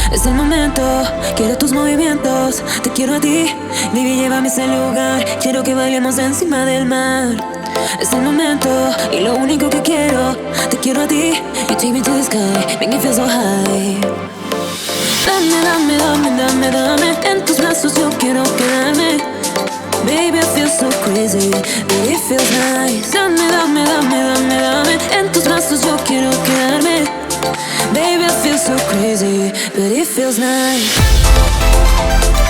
Es el momento, quiero tus movimientos. Te quiero a ti, baby, llévame a ese lugar. Quiero que bailemos encima del mar. Es el momento, y lo único que quiero. Te quiero a ti, you take me to the sky, make me feel so high. Dame, dame, dame, dame, dame. En tus brazos yo quiero quedarme. Baby, I feel so crazy, but it feels nice. Dame, dame, dame, dame, dame. En tus brazos yo quiero quedarme. Baby, I feel so crazy, but it feels nice.